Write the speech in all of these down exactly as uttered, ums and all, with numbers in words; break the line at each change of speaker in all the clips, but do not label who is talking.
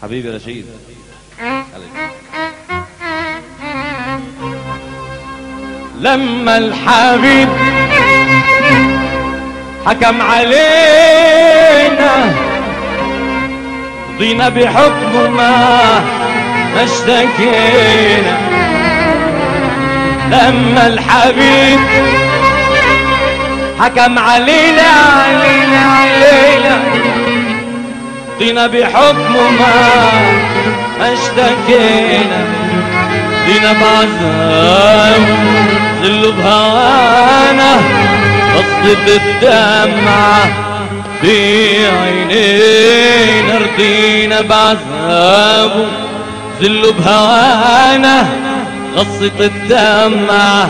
حبيبي رشيد.
لما الحبيب حكم علينا رضينا بحكمه ما ما اشتكينا. لما الحبيب حكم علينا علينا علينا رضينا بحكمه ما ما اشتكينا. رضينا بعذاب ذل بهوانا قصة الدمعة بعينينا. رضينا بعذابه ذل بهوانا قصة الدمعة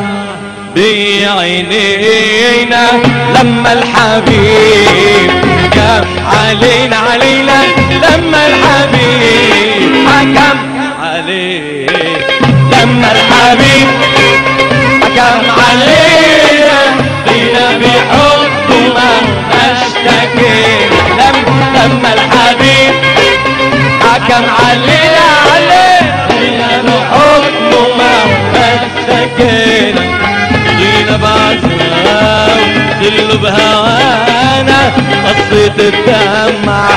بعينينا. لما الحبيب حكم علينا علينا لما الحبيب حكم علينا. لما الحبيب حكم علينا رضينا بحكمه ما اشتكينا. لما الحبيب حكم علينا علينا رضينا بحكمه ما اشتكينا. رضينا بعذاب ذل بهوانا قصة الدمعة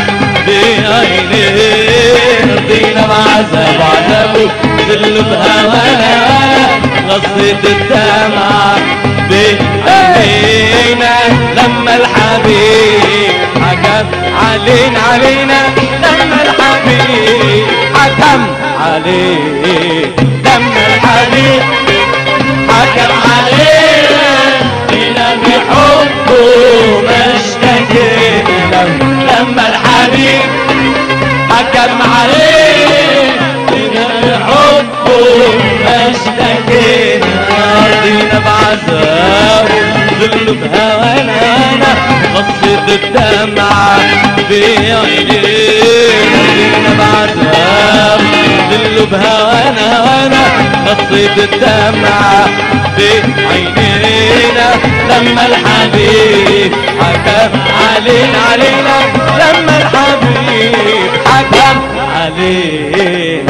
بعينينا. رضينا بعذاب عذابه ذل بهوانا قصة الدمعة بعينينا. لما الحبيب حكم علينا علينا لما الحبيب حكم علينا. لما الحبيب حكم علينا رضينا بحبه ما اشتكينا. لما الحبيب حكم علينا رضينا بحبه ما اشتكينا. رضينا بعذابه ذل بهوانا قصة الدمعة بعينينا. رضينا بعذابه ذل بهوانا وانا قصة الدمعة بعينينا. لما الحبيب حكم علينا علينا لما الحبيب حكم علينا.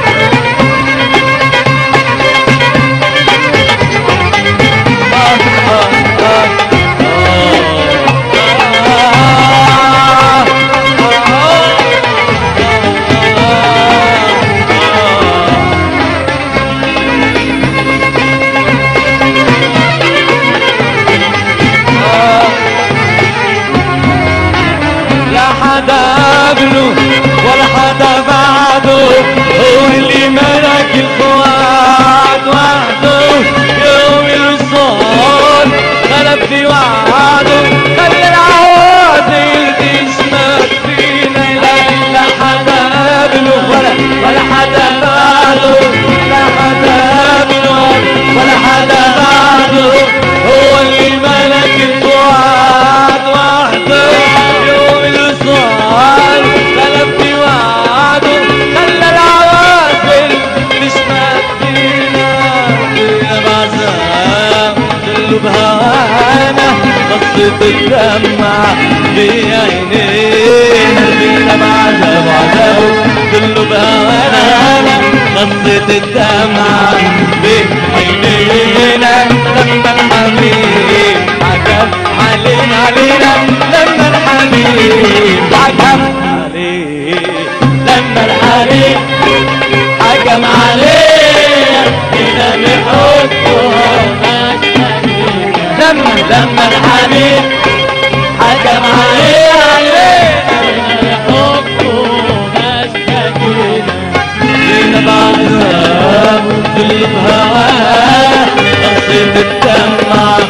ولا حدا بعده هو اللي ملك الفؤاد وحده. يوم الوصال غلب في وعده خلى العوادل تشمت فينا. لا حدا قبله ولا ولا حدا بعده لا حدا قبله ولا حدا بعده هو اللي ملك الفؤاد وحده. يوم الوصال غلب في وعده خلى العوازل تشمت فينا. رضينا بعذاب ذل بهوانا قصة الدمعة بعينينا. رضينا بعذاب وعذابه ذل بهوانا قصة الدمعة بعينينا. لما الحبيب حكم علينا علينا لما الحبيب حكم علينا. لما الحبيب حكم علينا رضينا بحكمه ما اشتكينا. لما لما الحبيب حكم علينا رضينا بحكمه ما اشتكينا. رضينا بعذاب ذل بهوانا قصة الدمعة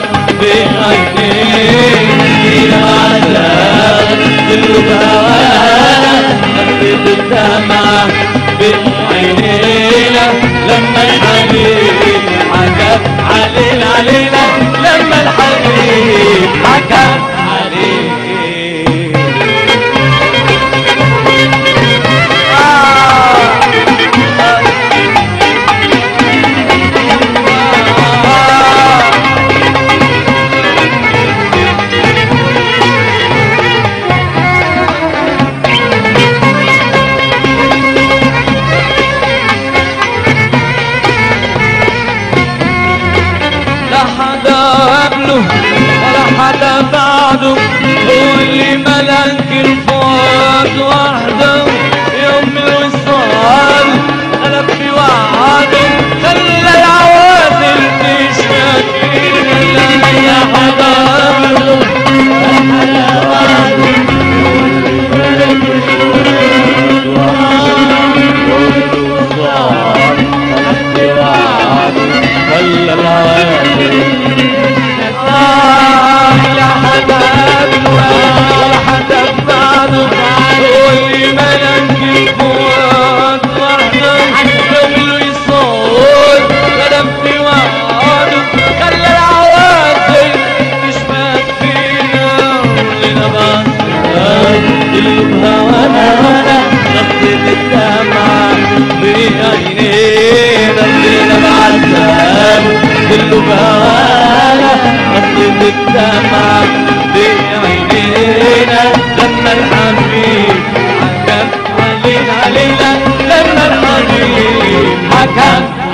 بعينينا. رضينا بعذاب ذل بهوانا قصة الدمعة بعينينا. لما الحبيب حكم علينا علينا لما الحبيب حكم السماء بعينينا لما الحبيب حكم علينا علينا لما الحبيب حكم